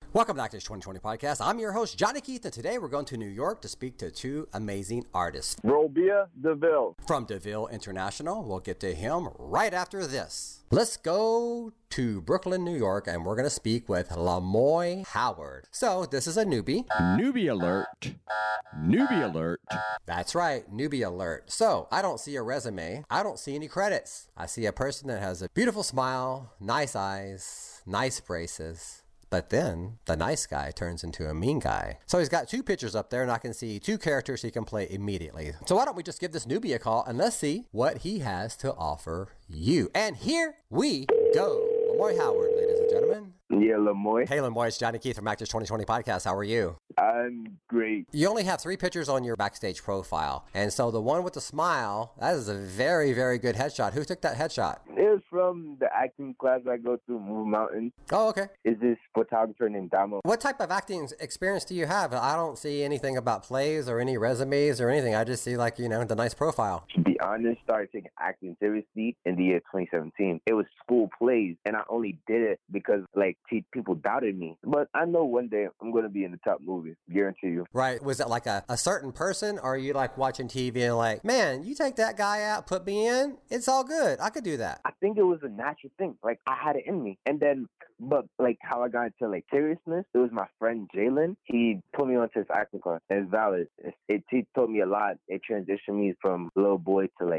Welcome back to the 2020 podcast. I'm your host, Johnny Keith, and today we're going to New York to speak to two amazing artists. Robia DeVille. From DeVille International. We'll get to him right after this. Let's go to Brooklyn, New York, and we're going to speak with Lamoy Howard. So this is a newbie. Newbie alert. Newbie alert. That's right, newbie alert. So I don't see a resume. I don't see any credits. I see a person that has a beautiful smile, nice eyes, nice braces. But then the nice guy turns into a mean guy. So he's got two pictures up there and I can see two characters he can play immediately. So why don't we just give this newbie a call and let's see what he has to offer you. And here we go. Lamoy Howard, ladies and gentlemen. Yeah, Lamoy. Hey, Lamoy, it's Johnny Keith from Actors 2020 Podcast. How are you? I'm great. You only have 3 pictures on your backstage profile. And so the one with the smile, that is a very, very good headshot. Who took that headshot? It was from the acting class I go to, Move Mountain. Oh, okay. Is this photographer named Damo? What type of acting experience do you have? I don't see anything about plays or any resumes or anything. I just see the nice profile. To be honest, started taking acting seriously in the year 2017. It was school plays, and I only did it because people doubted me. But I know one day I'm going to be in the top movie. Guarantee you. Right. Was it like a certain person, or are you like watching TV and like, man, you take that guy out, put me in, it's all good. I could do that. I think it was a natural thing. I had it in me. And then, but how I got into seriousness, it was my friend Jalen. He put me onto this acting class. And it's valid. He taught me a lot. It transitioned me from little boy to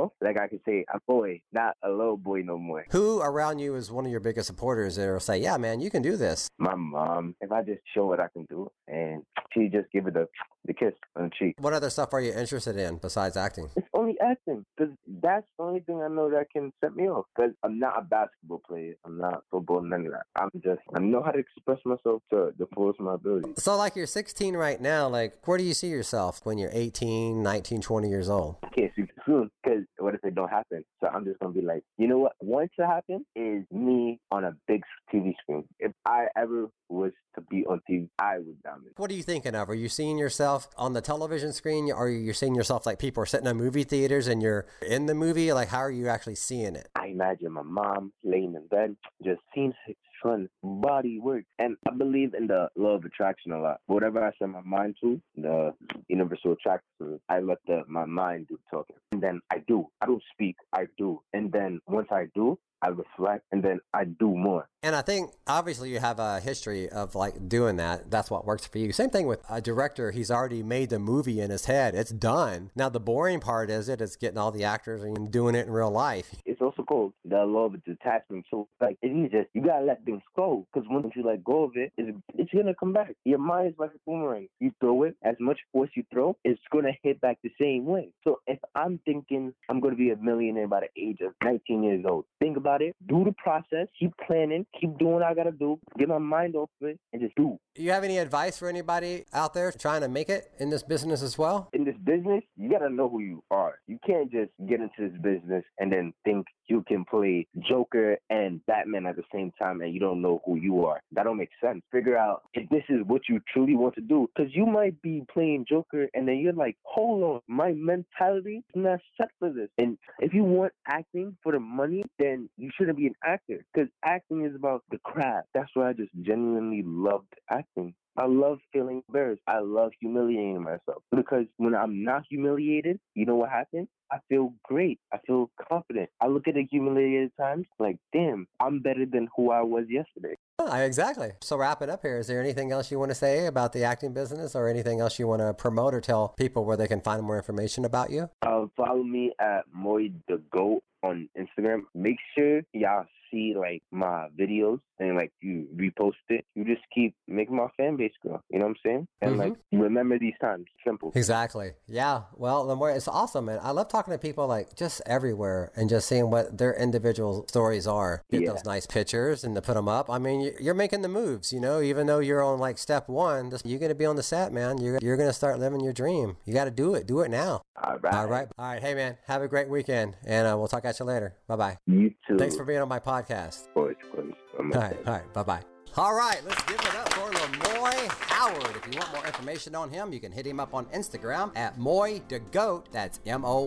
I could say a boy, not a little boy no more. Who around you is one of your biggest supporters that will say, yeah, man, you can do this? My mom. If I just show what I can do, and she just give it the kiss on the cheek. What other stuff are you interested in besides acting? It's only acting, because that's the only thing I know that can set me off. Because I'm not a basketball player. I'm not football, none of that. I know how to express myself to the fullest of my ability. So you're 16 right now. Where do you see yourself when you're 18, 19, 20 years old? I can't see soon, because what if it don't happen? So I'm just going to be you know what wants to happen is me on a big TV screen. If I ever was to be on TV, I would dominate. What are you thinking of? Are you seeing yourself on the television screen? Or are you seeing yourself people are sitting in movie theaters and you're in the movie? How are you actually seeing it? I imagine my mom laying in bed, just seeing fun body work. And I believe in the law of attraction a lot. Whatever I set my mind to, the universal attraction, I let my mind do talking. And then I do. I don't speak. I do. And then once I do, I reflect, and then I do more. And I think, obviously, you have a history of doing that. That's what works for you. Same thing with a director. He's already made the movie in his head. It's done. Now, the boring part is getting all the actors and doing it in real life. It's also called the law of detachment. So, you gotta let things go. Because once you let go of it, it's gonna come back. Your mind is like a boomerang. You throw it, as much force you throw, it's gonna hit back the same way. So, if I'm thinking I'm gonna be a millionaire by the age of 19 years old, think about it, do the process, keep planning, keep doing what I gotta do, get my mind off it, and just do. Do you have any advice for anybody out there trying to make it in this business as well? In this business, you gotta know who you are. You can't just get into this business and then think you can play Joker and Batman at the same time and you don't know who you are. That don't make sense. Figure out if this is what you truly want to do. Because you might be playing Joker and then you're like, hold on, my mentality is not set for this. And if you want acting for the money, then you shouldn't be an actor. Because acting is about the craft. That's why I just genuinely loved acting. I love feeling embarrassed. I love humiliating myself. Because when I'm not humiliated, you know what happens? I feel great. I feel confident. I look at the humiliated times damn, I'm better than who I was yesterday. Exactly. So wrap it up here. Is there anything else you want to say about the acting business or anything else you want to promote or tell people where they can find more information about you? Follow me at Moy the Goat on Instagram. Make sure y'all see my videos and you repost it. You just keep making my fan base grow. You know what I'm saying? And remember these times. Simple. Exactly. Yeah. Well, the more it's awesome, man. I love talking to people just everywhere and just seeing what their individual stories are. Get those nice pictures and to put them up. I mean, you're making the moves, even though you're on step 1, you're going to be on the set, man. You're going to start living your dream. You got to do it. Do it now. All right. All right. Hey, man, have a great weekend and we'll talk at you later. Bye-bye. You too. Thanks for being on my podcast. Of course. All right. Bye-bye. All right. Let's give it up for Lamoy Howard. Howard. If you want more information on him, you can hit him up on Instagram at MoyDaGoat. That's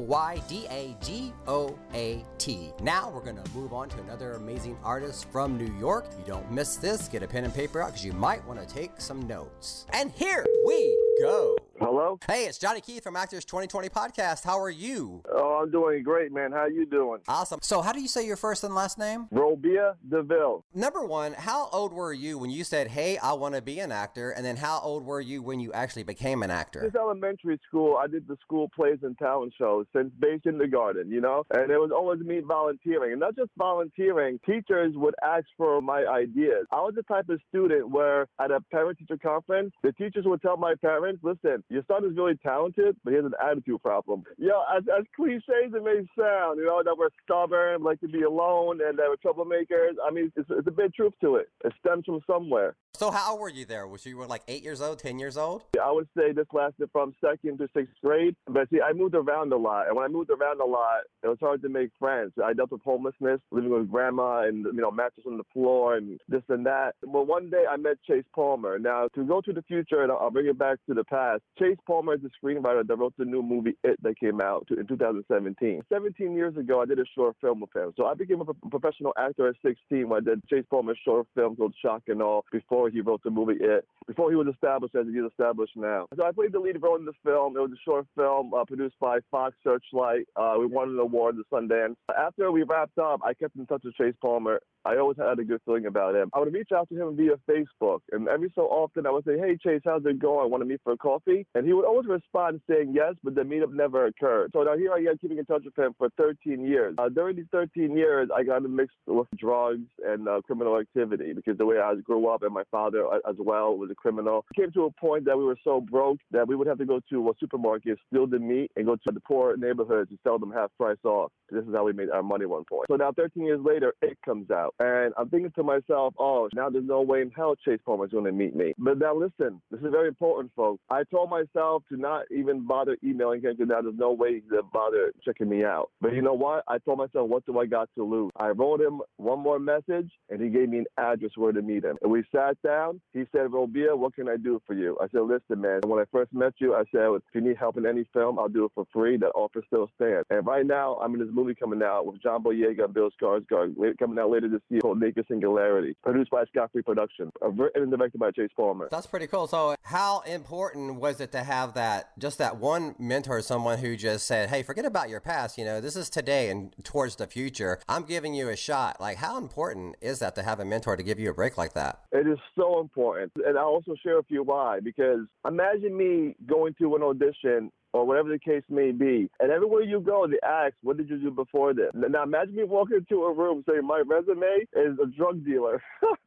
MoyDaGoat. Now we're going to move on to another amazing artist from New York. If you don't miss this, get a pen and paper out because you might want to take some notes. And here we go. Hello? Hey, it's Johnny Keith from Actors 2020 Podcast. How are you? Oh, I'm doing great, man. How you doing? Awesome. So how do you say your first and last name? Robia DeVille. Number one, how old were you when you said, hey, I want to be an actor? And then how old were you when you actually became an actor? Since elementary school, I did the school plays and talent shows since base kindergarten, you know? And it was always me volunteering. And not just volunteering, teachers would ask for my ideas. I was the type of student where at a parent-teacher conference, the teachers would tell my parents, listen, your son is really talented, but he has an attitude problem. As cliche as it may sound, you know, that we're stubborn, like to be alone, and that we're troublemakers. I mean, it's a bit of truth to it. It stems from somewhere. So how old were you there? Was you were like 8 years old, 10 years old? I would say this lasted from 2nd to 6th grade. But see, I moved around a lot. And when I moved around a lot, it was hard to make friends. I dealt with homelessness, living with grandma and, you know, mattress on the floor and this and that. Well, one day I met Chase Palmer. Now, to go to the future, and I'll bring it back to the past, Chase Palmer is the screenwriter that wrote the new movie It that came out in 2017. 17 years ago, I did a short film with him. So I became a professional actor at 16 when I did Chase Palmer's short film called Shock and Awe before he wrote the movie It, before he was established as he is established now. So I played the lead role in the film. It was a short film produced by Fox Searchlight. We won an award at Sundance. After we wrapped up, I kept in touch with Chase Palmer. I always had a good feeling about him. I would reach out to him via Facebook, and every so often I would say, hey, Chase, how's it going? Want to meet for a coffee? And he would always respond saying yes, but the meetup never occurred. So now here I am keeping in touch with him for 13 years. During these 13 years, I got mixed with drugs and criminal activity because the way I grew up and my father as well was a criminal. It came to a point that we were so broke that we would have to go to a supermarket, steal the meat, and go to the poor neighborhoods and sell them half price off. This is how we made our money at one point. So now 13 years later, It comes out. And I'm thinking to myself, oh, now there's no way in hell Chase Palmer is going to meet me. But now listen, this is very important, folks. I told myself to not even bother emailing him because now there's no way to bother checking me out. But you know what? I told myself, what do I got to lose? I wrote him one more message, and he gave me an address where to meet him. And we sat down. He said, Robia, what can I do for you? I said, listen, man, when I first met you, I said, if you need help in any film, I'll do it for free. That offer still stands. And right now, I'm in this movie coming out with John Boyega and Bill Skarsgård, coming out later this year, called Naked Singularity, produced by Scott Free Production, written and directed by Chase Palmer. That's pretty cool. So how important was it to have just that one mentor, someone who just said, hey, forget about your past, you know, this is today and towards the future. I'm giving you a shot. Like, how important is that to have a mentor to give you a break like that? It is so important. And I'll also share with you why, because imagine me going to an audition or whatever the case may be. And everywhere you go, they ask, what did you do before this? Now imagine me walking into a room saying my resume is a drug dealer.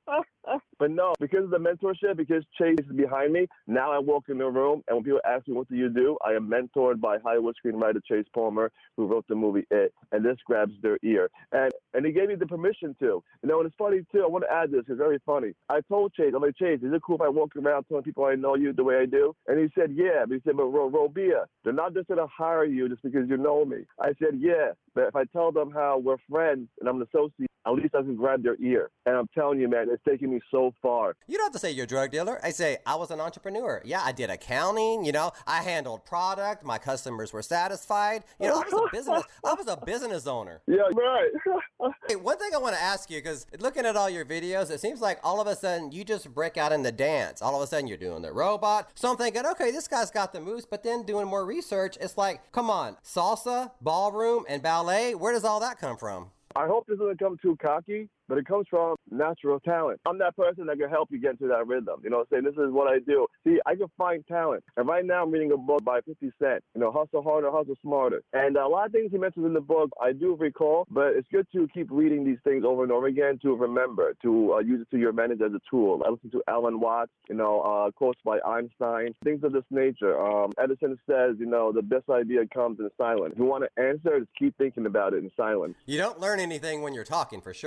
But no, because of the mentorship, because Chase is behind me, now I walk in the room, and when people ask me, what do you do? I am mentored by Hollywood screenwriter Chase Palmer, who wrote the movie It, and this grabs their ear. And he gave me the permission to. You know, and it's funny, too. I want to add this. It's very funny. I told Chase, I'm like, Chase, is it cool if I walk around telling people I know you the way I do? And he said, yeah. But he said, but Robia, they're not just going to hire you just because you know me. I said, yeah, but if I tell them how we're friends and I'm an associate, at least I can grab their ear. And I'm telling you, man, it's taken me so far. You don't have to say you're a drug dealer. I say I was an entrepreneur. Yeah, I did accounting. You know, I handled product. My customers were satisfied. You know, I was a business owner. Yeah, right. Hey, one thing I want to ask you, because looking at all your videos, it seems like all of a sudden you just break out in the dance. All of a sudden you're doing the robot. So I'm thinking, okay, this guy's got the moves. But then doing more research, it's like, come on, salsa, ballroom, and ballet. Where does all that come from? I hope this doesn't come too cocky, but it comes from natural talent. I'm that person that can help you get into that rhythm. You know, say, this is what I do. See, I can find talent. And right now I'm reading a book by 50 Cent, you know, Hustle Harder, Hustle Smarter. And a lot of things he mentions in the book, I do recall, but it's good to keep reading these things over and over again to remember, to use it to your advantage as a tool. I listen to Alan Watts, you know, quotes by Einstein, things of this nature. Edison says, you know, the best idea comes in silence. If you want to answer, just keep thinking about it in silence. You don't learn anything when you're talking, for sure.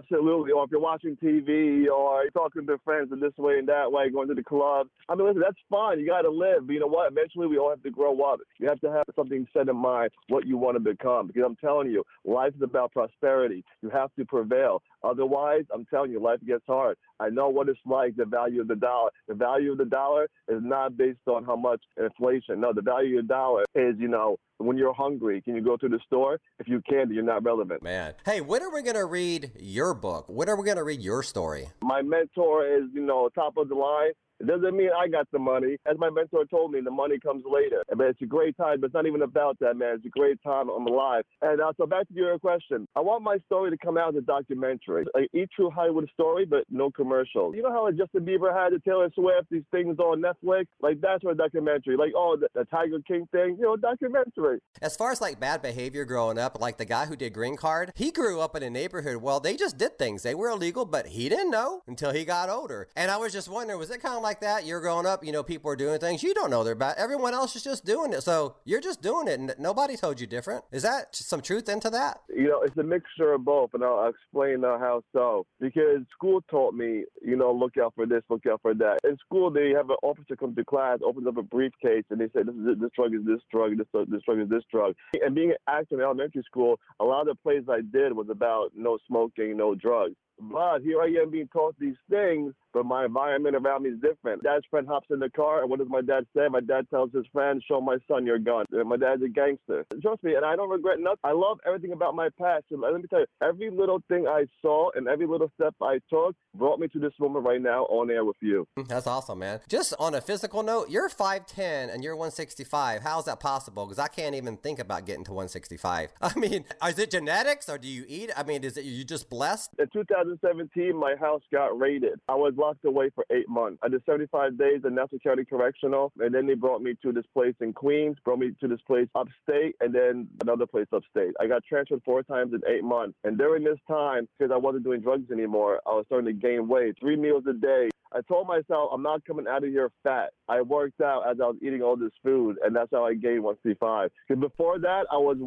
Absolutely. Or if you're watching TV or you're talking to friends in this way and that way, going to the club. I mean, listen, that's fine. You got to live. But you know what? Eventually, we all have to grow up. You have to have something set in mind what you want to become. Because I'm telling you, life is about prosperity. You have to prevail. Otherwise, I'm telling you, life gets hard. I know what it's like, the value of the dollar. The value of the dollar is not based on how much inflation. No, the value of the dollar is, when you're hungry, can you go to the store? If you can't, you're not relevant. Man. Hey, when are we going to read your book? When are we going to read your story? My mentor is, top of the line. It doesn't mean I got the money. As my mentor told me, the money comes later. But it's a great time. But it's not even about that, man. It's a great time. I'm alive. And so back to your question. I want my story to come out as a documentary. Like a true Hollywood story, but no commercials. You know how Justin Bieber had the Taylor Swift, these things on Netflix? Like, that's what a documentary. Like, the Tiger King thing, documentary. As far as like bad behavior growing up, like the guy who did Green Card, he grew up in a neighborhood. Well, they just did things. They were illegal, but he didn't know until he got older. And I was just wondering, was it kind of like that? You're growing up, people are doing things you don't know they're bad. Everyone else is just doing it. So you're just doing it and nobody told you different. Is that some truth into that? It's a mixture of both, and I'll explain how so. Because school taught me, look out for this, look out for that. In school, they have an officer come to class, opens up a briefcase, and they say, this drug is this drug, this drug is this drug. And being an actor in elementary school, a lot of the plays I did was about no smoking, no drugs. But here I am being taught these things, but my environment around me is different. Dad's friend hops in the car, and what does my dad say? My dad tells his friend, show my son your gun. And my dad's a gangster. Trust me, and I don't regret nothing. I love everything about my past. And let me tell you, every little thing I saw and every little step I took brought me to this moment right now on air with you. That's awesome, man. Just on a physical note, you're 5'10" and you're 165. How is that possible? Because I can't even think about getting to 165. I mean, is it genetics or do you eat? I mean, is it you just blessed? In 2017, my house got raided. I was locked away for 8 months. I did 75 days in Nassau County Correctional, and then they brought me to this place in Queens, brought me to this place upstate, and then another place upstate. I got transferred 4 times in 8 months. And during this time, because I wasn't doing drugs anymore, I was starting to gain weight, 3 meals a day. I told myself I'm not coming out of here fat. I worked out as I was eating all this food, and that's how I gained 165. Because before that, I was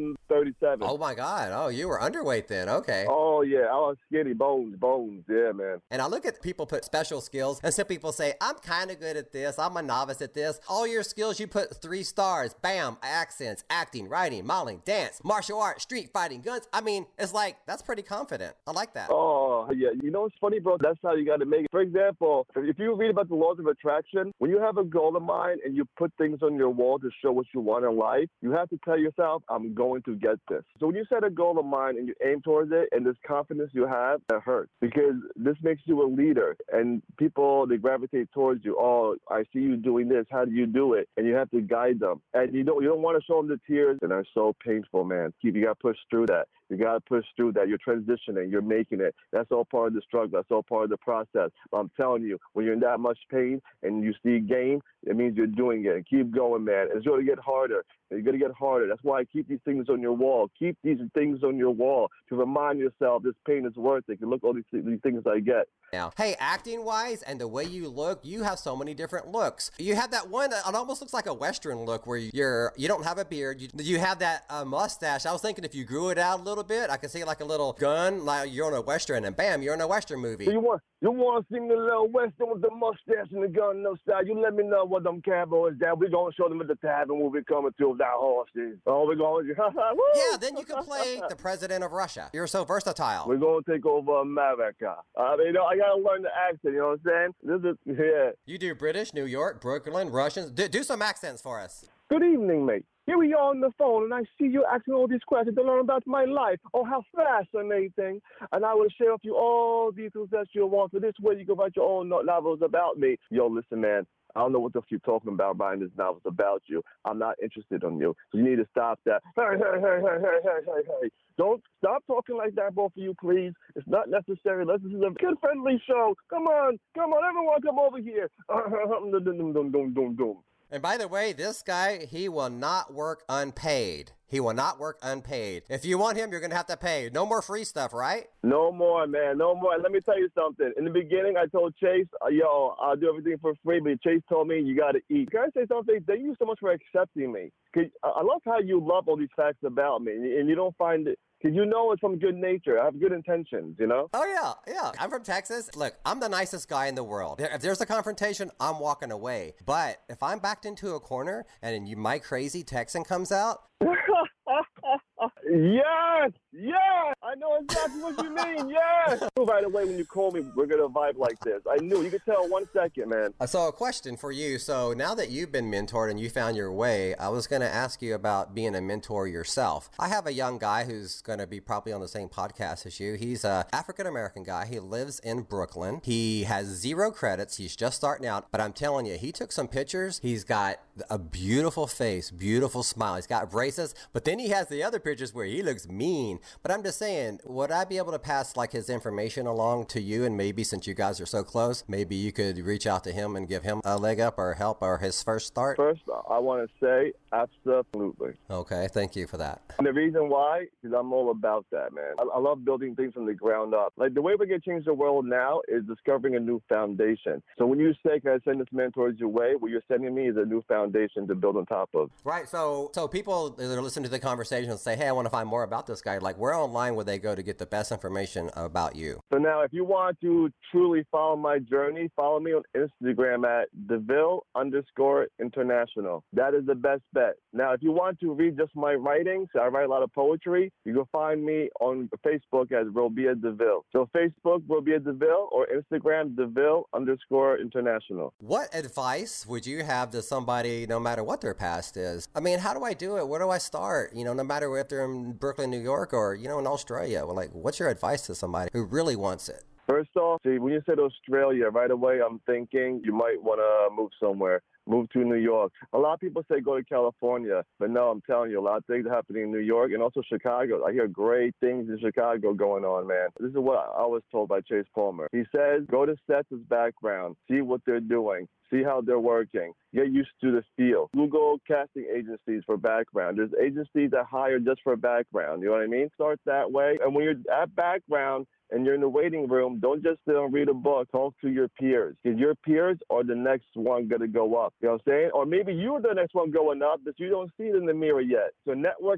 137. Oh, my God. Oh, you were underweight then. Okay. Oh, yeah. I was skinny. Bones. Yeah, man. And I look at people put special skills, and some people say, I'm kind of good at this. I'm a novice at this. All your skills, you put 3 stars. Bam. Accents, acting, writing, modeling, dance, martial arts, street fighting, guns. I mean, it's like, that's pretty confident. I like that. Oh, yeah. You know what's funny, bro? That's how you got to make it. For example, if you read about the laws of attraction, when you have a goal in mind and you put things on your wall to show what you want in life, you have to tell yourself, I'm going to get this. So when you set a goal in mind and you aim towards it and this confidence you have, it hurts because this makes you a leader and people, they gravitate towards you. Oh, I see you doing this. How do you do it? And you have to guide them. And you don't want to show them the tears and are so painful, man. You got to push through that. You got to push through that. You're transitioning. You're making it. That's all part of the struggle. That's all part of the process. But I'm telling you, when you're in that much pain and you see gain, it means you're doing it. Keep going, man. It's going to get harder. It's going to get harder. That's why I keep these things on your wall. Keep these things on your wall to remind yourself this pain is worth it. Look, all these things I get. Now, hey, acting-wise and the way you look, you have so many different looks. You have that one, it almost looks like a Western look where you don't have a beard. You have that mustache. I was thinking if you grew it out a little bit, I could see like a little gun, like you're on a Western, and bam, you're in a Western movie. So you want to see me a little Western with the mustache and the gun, no style? You let me know what them cowboys down. We're going to show them at the tavern when we coming to that horses. Oh, we're going to... Yeah, then you can play the president of Russia. You're so versatile. We're going to take over America. I got to learn the accent, you know what I'm saying? Yeah. You do British, New York, Brooklyn, Russians. Do some accents for us. Good evening, mate. Here we are on the phone, and I see you asking all these questions to learn about my life, or how fascinating. And I will share with you all details that you want. So this way you can write your own novels about me. Yo, listen, man. I don't know what the f you're talking about writing this novels about you. I'm not interested in you. So you need to stop that. Hey. Don't stop talking like that, both of you, please. It's not necessary. This is a kid-friendly show. Come on, everyone, come over here. And by the way, this guy, he will not work unpaid. He will not work unpaid. If you want him, you're going to have to pay. No more free stuff, right? No more, man. No more. Let me tell you something. In the beginning, I told Chase, yo, I'll do everything for free. But Chase told me, you got to eat. Can I say something? Thank you so much for accepting me. 'Cause I love how you love all these facts about me. And you don't find it. Because you know it's from good nature. I have good intentions, you know? Oh, yeah. I'm from Texas. Look, I'm the nicest guy in the world. If there's a confrontation, I'm walking away. But if I'm backed into a corner and my crazy Texan comes out... Yes, I know exactly what you mean. Yes. Right away when you call me, we're gonna vibe like this. I knew. You could tell 1 second, man. So a question for you. So now that you've been mentored and you found your way, I was gonna ask you about being a mentor yourself. I have a young guy who's gonna be probably on the same podcast as you. He's a African American guy. He lives in Brooklyn. He has 0 credits. He's just starting out. But I'm telling you, he took some pictures. He's got a beautiful face, beautiful smile. He's got braces. But then he has the other pictures where he looks mean. But I'm just saying, would I be able to pass like his information along to you? And maybe since you guys are so close, maybe you could reach out to him and give him a leg up or help or his first start? First, I want to say absolutely. Okay, thank you for that. And the reason why is I'm all about that, man. I love building things from the ground up. Like the way we're going to change the world now is discovering a new foundation. So when you say, can I send this man towards your way, what you're sending me is a new foundation to build on top of. Right. So people that are listening to the conversation and say, hey, I want to find more about this guy. Like, where online would they go to get the best information about you? So now, if you want to truly follow my journey, follow me on Instagram at DeVille_International. That is the best bet. Now, if you want to read just my writings, I write a lot of poetry. You can find me on Facebook as Robia DeVille. So Facebook, Robia DeVille, or Instagram, DeVille_International. What advice would you have to somebody, no matter what their past is? I mean, how do I do it? Where do I start? You know, no matter if they're in Brooklyn, New York, or, you know, in Australia. Well, like, what's your advice to somebody who really wants it? First off, see, when you said Australia, right away I'm thinking you might want to move somewhere. Move to New York. A lot of people say go to California, but no, I'm telling you, a lot of things are happening in New York and also Chicago. I hear great things in Chicago going on, man. This is what I was told by Chase Palmer. He says, go to sets as background, see what they're doing, see how they're working, get used to the feel. Google casting agencies for background. There's agencies that hire just for background, you know what I mean? Start that way. And when you're at background, and you're in the waiting room, don't just sit and read a book. Talk to your peers. Because your peers are the next one going to go up. You know what I'm saying? Or maybe you're the next one going up, but you don't see it in the mirror yet. So network.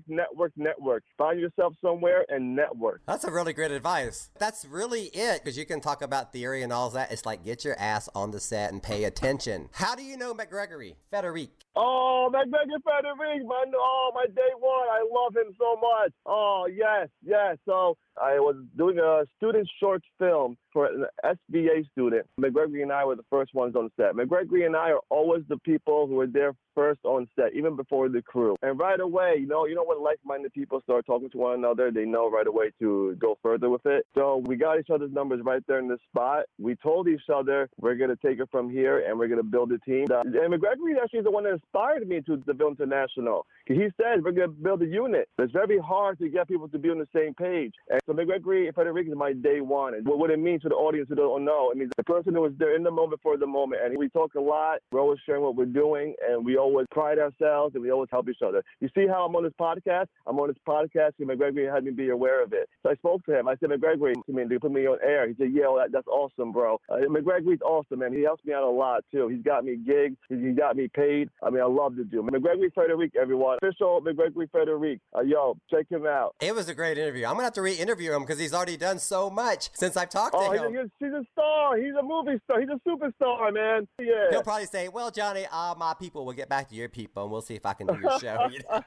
Find yourself somewhere and network. That's a really great advice. That's really it. Because you can talk about theory and all that. It's like, get your ass on the set and pay attention. How do you know McGregory? Federic. Oh, McGregor Federic, my day one. I love him so much. Oh, yes. So I was doing a student short film for an SBA student. McGregory and I were the first ones on set. McGregory and I are always the people who are there first on set, even before the crew. And right away, you know when like-minded people start talking to one another, they know right away to go further with it. So we got each other's numbers right there in the spot. We told each other we're going to take it from here and we're going to build a team. And McGregory actually is the one that inspired me to DeVille International. He said we're going to build a unit. It's very hard to get people to be on the same page. And so McGregory Federic is my day one. And what it means to the audience who don't know, it means the person who was there in the moment for the moment. And we talk a lot. We're always sharing what we're doing. And we always pride ourselves and we always help each other. You see how I'm on this podcast? I'm on this podcast and McGregory had me be aware of it. So I spoke to him. I said, McGregory, they put me on air. He said, yeah, that's awesome, bro. McGregory's awesome, man. He helps me out a lot, too. He's got me gigs. He got me paid. I mean, I love to do. McGregory Federic, everyone. Official McGregory Federic. Yo, check him out. It was a great interview. I'm going to have to re-interview him because he's already done so much since I've talked to him. He's a star. He's a movie star. He's a superstar, man. Yeah. He'll probably say, well, Johnny, my people will get back to your people and we'll see if I can do your show. You know?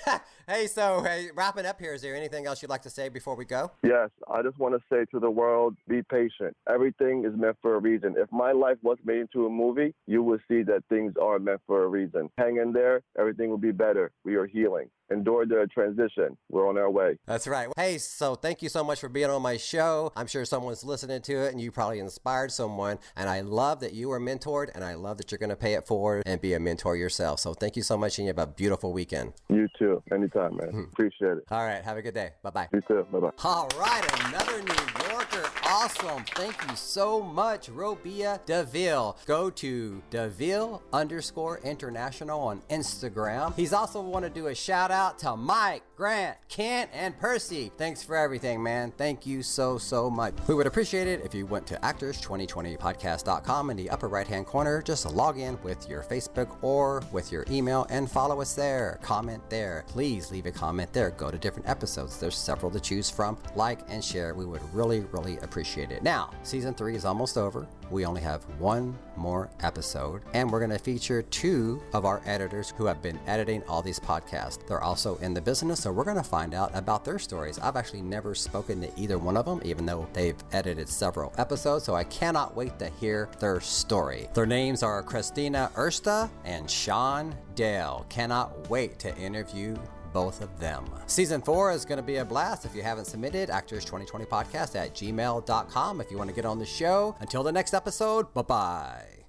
Hey, wrapping up here, is there anything else you'd like to say before we go? Yes, I just want to say to the world, be patient. Everything is meant for a reason. If my life was made into a movie, you will see that things are meant for a reason. Hang in there. Everything will be better. We are healing. Endure the transition. We're on our way. That's right. Hey, so thank you so much for being on my show. I'm sure someone's listening to it and you probably inspired someone. And I love that you were mentored and I love that you're going to pay it forward and be a mentor yourself. So thank you so much and you have a beautiful weekend. You too. Anytime, man. Appreciate it. All right. Have a good day. Bye-bye. You too. Bye-bye. All right. Another New Yorker. Awesome. Thank you so much, Robia DeVille. Go to DeVille_International on Instagram. He's also want to do a shout out out to Mike, Grant, Kent, and Percy. Thanks for everything, man. Thank you so much. We would appreciate it if you went to actors2020podcast.com in the upper right-hand corner. Just log in with your Facebook or with your email and follow us there. Comment there. Please leave a comment there. Go to different episodes. There's several to choose from. Like and share. We would really appreciate it. Now, season 3 is almost over. We only have one more episode, and we're going to feature 2 of our editors who have been editing all these podcasts. They're also in the business, so we're going to find out about their stories. I've actually never spoken to either one of them, even though they've edited several episodes, so I cannot wait to hear their story. Their names are Christina Ersta and Sean Dale. Cannot wait to interview both of them. Season 4 is going to be a blast. If you haven't submitted, actors2020podcast@gmail.com if you want to get on the show. Until the next episode, bye-bye.